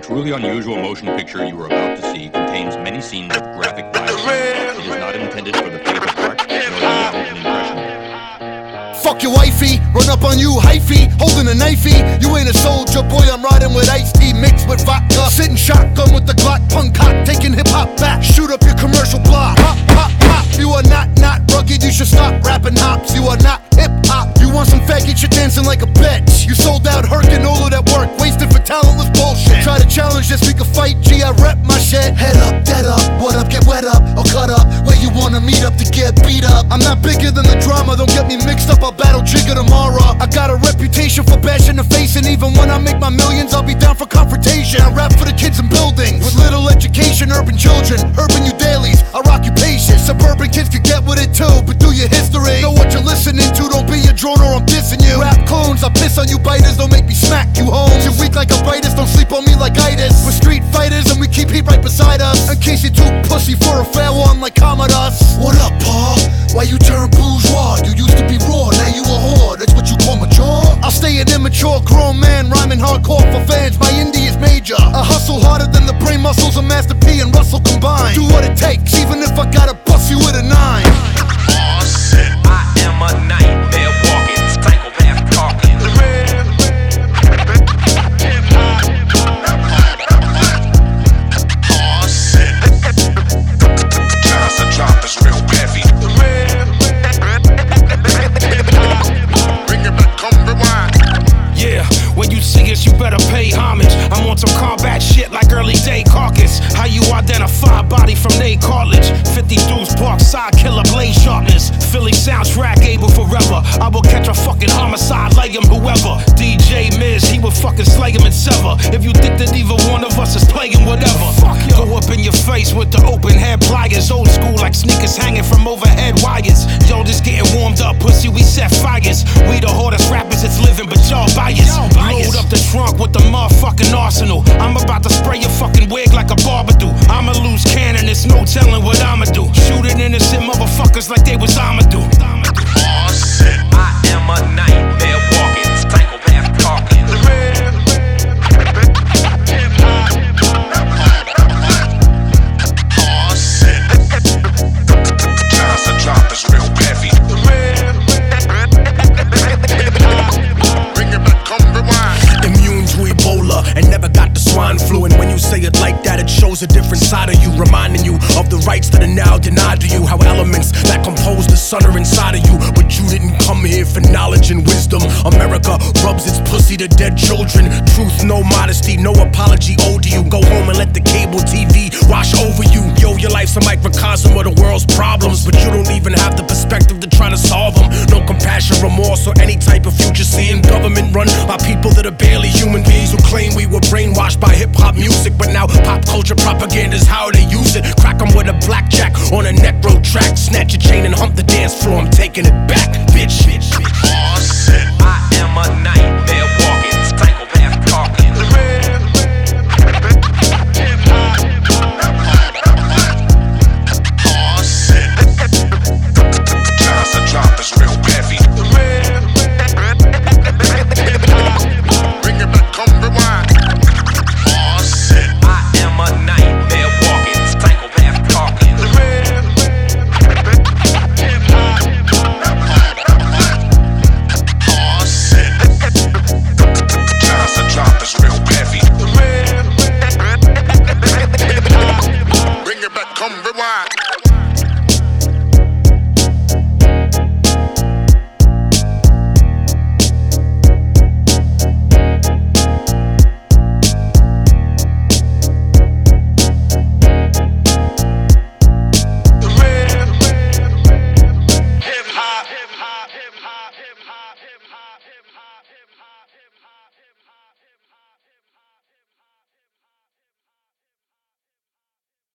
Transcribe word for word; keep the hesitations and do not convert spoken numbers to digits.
truly unusual motion picture you are about to see contains many scenes of graphic violence. It is not intended for the faint of heart, nor the young and impressionable. Fuck your wifey, run up on you, hyphy, holding a knifey. You ain't a soldier, boy, I'm riding with iced tea mixed with vodka. Sitting shotgun with the Glock, punk cock, taking hip-hop back. Shoot up your commercial block. Pop, pop, pop. You are not, not rugged, you should stop rapping hops. You are not hip-hop. You want some faggot, you're dancing like a bitch. You sold out, hurting all of that work, wasted for talentless bullshit. Try to challenge this, we can fight, G, I rep my shit. Head up, dead up, what up, get wet up, or cut up. Where you wanna meet up to get beat up. I'm not bigger than the drama, don't get me mixed up, I'll battle Jigga tomorrow. I got a reputation for bashing the face, and even when I make my millions, I'll be down for confrontation. I rap for the kids in buildings with little education, urban children, urban you dailies, our occupation. Suburban kids can get with it too, but do your history. Know what you're listening to, don't be a drone or I'm dissing you. Rap clones, I piss on you biters, don't make me smack you home. You're weak like a virus, don't sleep on me like itis. We're street fighters and we keep heat right beside us, in case you're too pussy for a fair one like Commodus. What up, Paul? Why you turn bourgeois? You used to be raw, now you a whore, that's what you call mature? I'll stay an immature grown man, rhyming hardcore for fans, my indie is major. I hustle harder than the brain muscles of Master P and Russell combined. Do what it takes, even if I gotta bust you with a nine. Oh shit, I am a nightmare walking, psychopath talking. Oh shit, Johnson drop is real heavy. Bring it back, come rewind. Yeah, when you see us, you better pay homage. I'm on some combat shit like early day caucus. How you identify body from they cartilage? fifty dudes, park side, killer blade sharpness. Philly soundtrack, able forever. I will catch a fucking homicide, lay him whoever. D J Miz, he will fucking slay him and sever. If you think that either one of us is playing whatever, fuck you. Go up in your face with the open head pliers. Old school like sneakers hanging from overhead wires. Yo, just getting warmed up, pussy, we set fires. We the hardest rappers that's living, but y'all biased. Load up the trunk with the motherfucking arsenal. I'm about to spray your fucking wig like a barber do. I'm a loose cannon, there's no telling what I'ma do. Shooting innocent motherfuckers like they was Amadou. Oh shit, I am a nightmare walking, psychopath talking. Oh shit, Johnson drop is real heavy. Bring it back, come rewind. Immune to Ebola and never got the swine flu. And when you say it like that, it shows a different side of you, reminding you of the rights that are now denied to you. How elements that compose the sun are inside of you, but you didn't come here for knowledge and wisdom. America rubs its pussy to dead children. Truth, no modesty, no apology owed to you. Go home and let the cable T V wash over you. Yo, your life's a microcosm of the world's problems, but you don't even have the perspective to try to solve them. No compassion, remorse, or any type of future seeing. Government run by people that are barely human beings who claim we were brainwashed by hip-hop music, but now pop culture propaganda's how they use it. Crack 'em with a blackjack on a neck road track. Snatch a chain and hump the dance floor, I'm taking it back, bitch. bitch, bitch. Oh shit, I am a nightmare.